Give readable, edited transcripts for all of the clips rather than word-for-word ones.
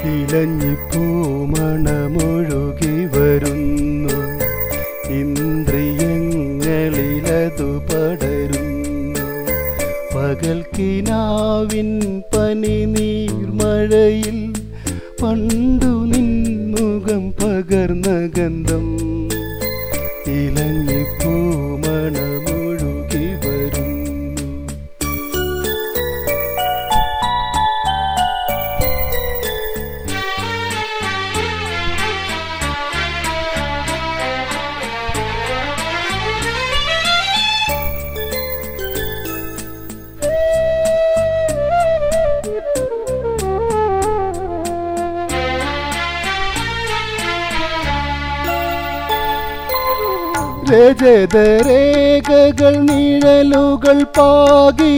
ഇലഞ്ഞിപ്പൂമണമൊഴുകി വരുന്നു, ഇന്ദ്രിയങ്ങളിലതു പടരുന്നു. പകൽക്കിനാവിൻ പനിനീർമഴയിൽ പണ്ടു നിൻമുഖം പകർന്ന ഗന്ധം. ഇലഞ്ഞിപ്പൂമണമൊഴുകി വരുന്നു. രജതരേഖകൾ നിഴലുകൾ പാകി,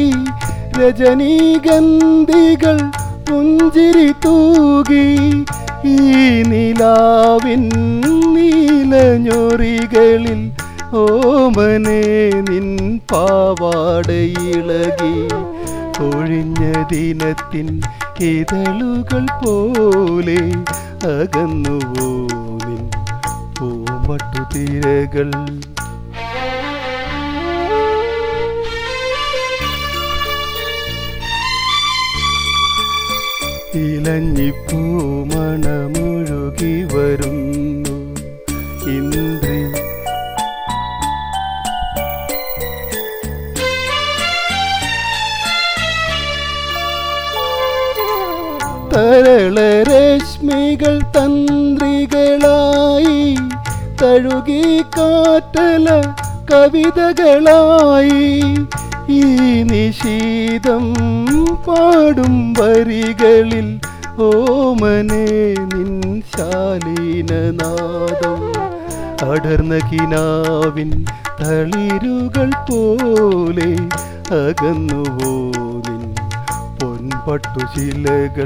രജനീഗന്ധികൾ പുഞ്ചിരി തൂകി. ഈ നിലാവിൻ നീലഞ്ഞൊറികളിൽ ഓമനെ നിൻ പാവാടയിളകി. ഒഴിഞ്ഞ ദിനത്തിൻ ഇതളുകൾ പോലെ അകന്നുവോ നിൻ പൂമട്ടുതിരകൾ. ഇലഞ്ഞിപ്പൂമണമൊഴുകി വരുന്നു, തരളരശ്മികൾ തന്ത്രികളായി തഴുകി കാറ്റല കവിതകളായി. ഈ നിശീതം പാടും വരികളിൽ ഓമനെ നിൻ ശാലീനനാദം. അടർന്ന കിനാവിൻ തളിരുകൾ പോലെ അകന്നുവോ നിൻ പൊൻപട്ടുശിലകൾ.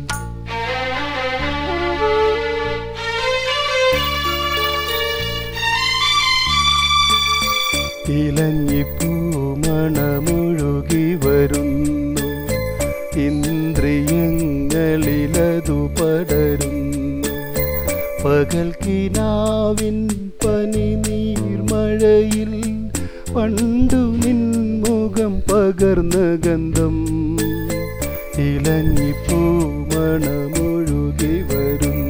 ഇലഞ്ഞിപ്പൂമണമൊഴുകി വരുന്നു, ഇന്ദ്രിയങ്ങളിലതു പടരുന്നു. പകൽക്കിനാവിൻ പനിനീർമഴയിൽ പണ്ടു നിൻമുഖം പകർന്ന ഗന്ധം. ഇലഞ്ഞിപ്പൂമണമൊഴുകി വരുന്നു.